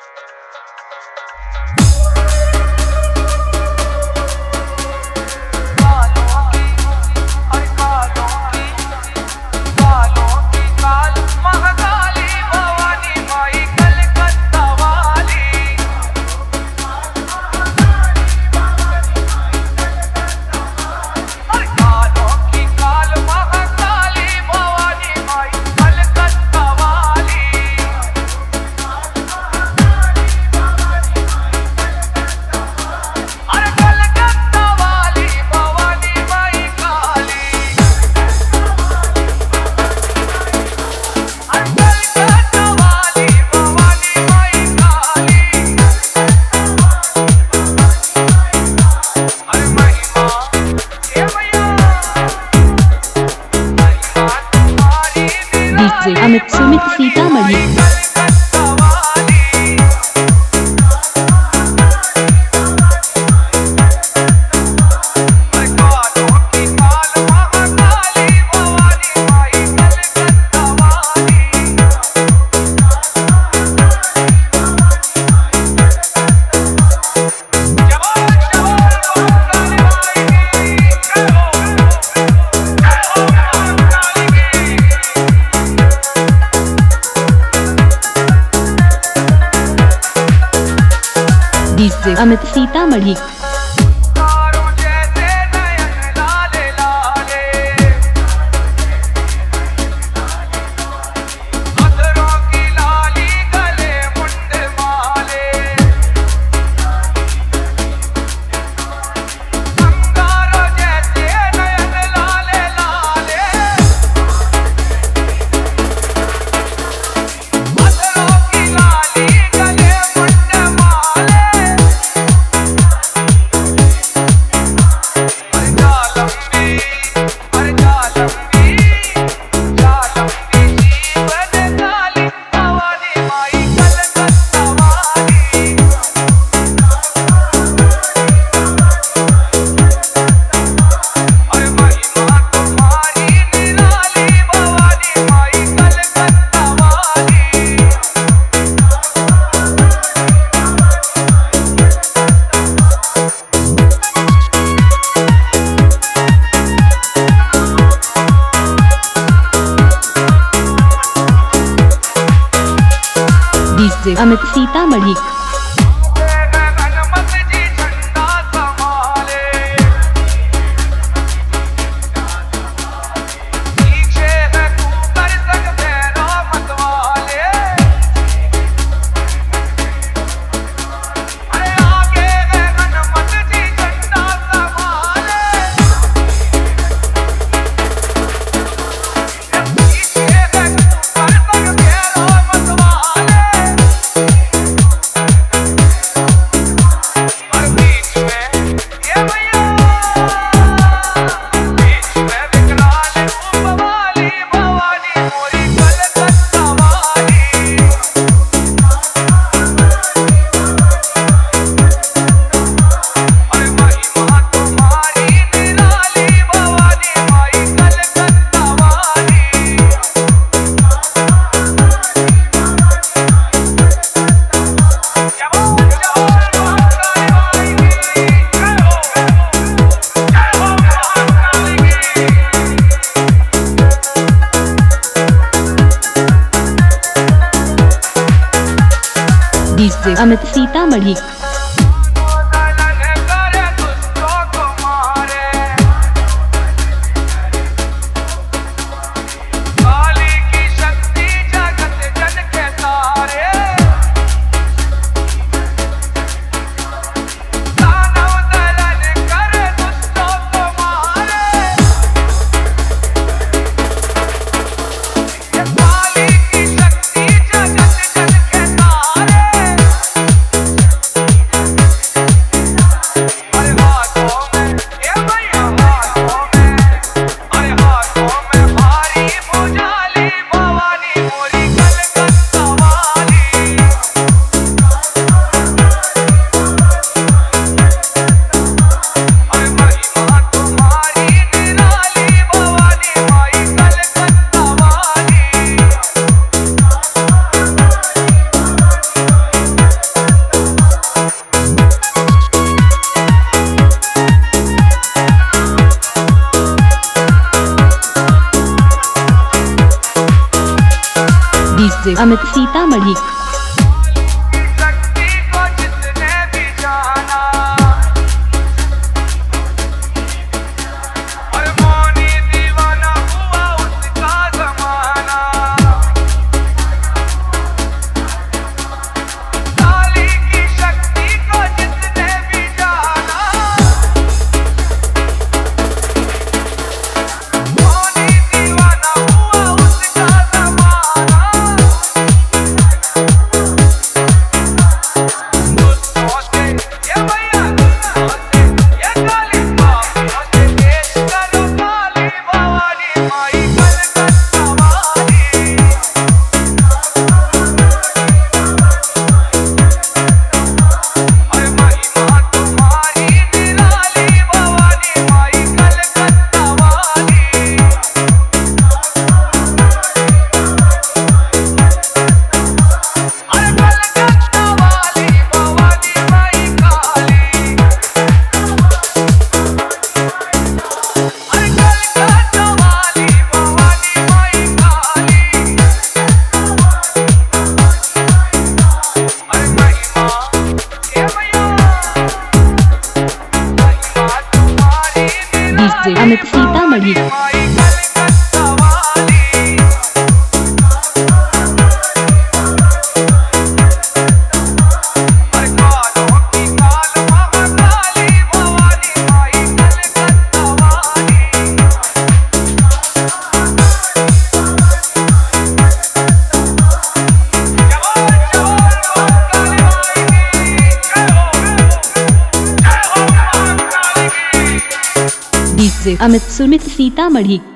अमित सुमित सीतामढ़ी। अमित सीतामढ़ी। अमित सीतामढ़ी। अमित सीतामढ़ी। अमित सीतामढ़ी। शक्ति को जिसने भी जाना और मौनी दीवाना हुआ उसका जमाना। काली की शक्ति को जिसने भी जाना मौनी दीवाना हुआ उसका जमाना। ये भैया ये काली माँ देश करो काली भवानी माई कलकत्ता वाली। अरे महिमा तुम्हारी निराली भवानी माई कलकत्ता वाली। अरे कलकत्ता वाली भवानी माई काली। अरे कलकत्ता वाली भवानी माई काली। अरे महिमा ये भैया महिमा तुम्हारी डीजे अमित सीतामढ़ी। माई कलकत्ता वाली। अरे कालों की काल महाकाली भवानी माई कलकत्ता वाली। जवान जवान महाकाली माई की जय हो महाकाली की। डीजे अमित सुमित सीतामढ़ी।